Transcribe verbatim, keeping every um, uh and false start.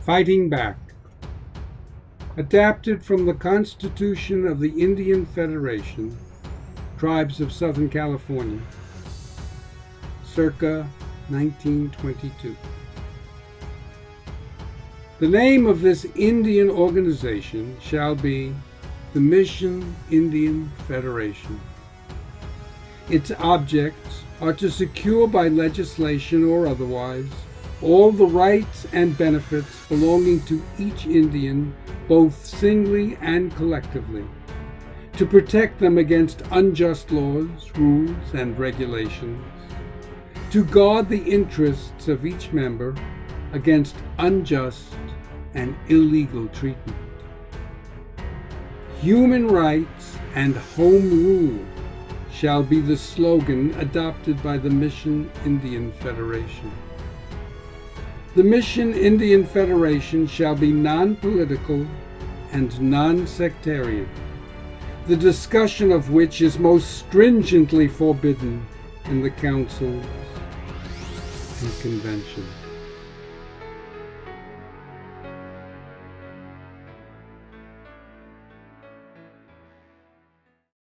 Fighting Back. Adapted from the Constitution of the Indian Federation, Tribes of Southern California, circa nineteen twenty-two. The name of this Indian organization shall be the Mission Indian Federation. Its objects are to secure by legislation or otherwise all the rights and benefits belonging to each Indian, both singly and collectively, to protect them against unjust laws, rules, and regulations, to guard the interests of each member against unjust and illegal treatment. Human rights and home rule shall be the slogan adopted by the Mission Indian Federation. The Mission Indian Federation shall be non-political and non-sectarian, the discussion of which is most stringently forbidden in the councils and conventions.